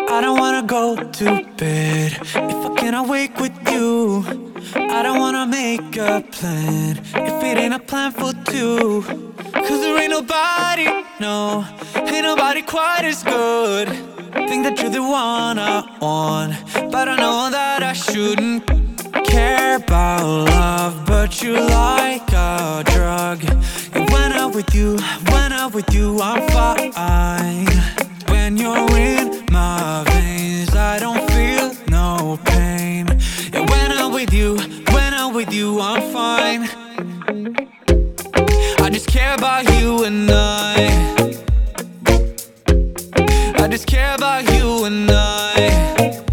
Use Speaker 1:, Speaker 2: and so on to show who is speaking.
Speaker 1: I don't wanna go to bed if I cannot wake with you. I don't wanna make a plan if it ain't a plan for two. Cause there ain't nobody, no, ain't nobody quite as good. Think that you're the one I want, but I know that I shouldn't care about love, but you like a drug. And when I'm with you, I'm fine. When you're in my veins, I don't feel no pain. And when I'm with you, I'm fine. I just care about you and I just care about you and I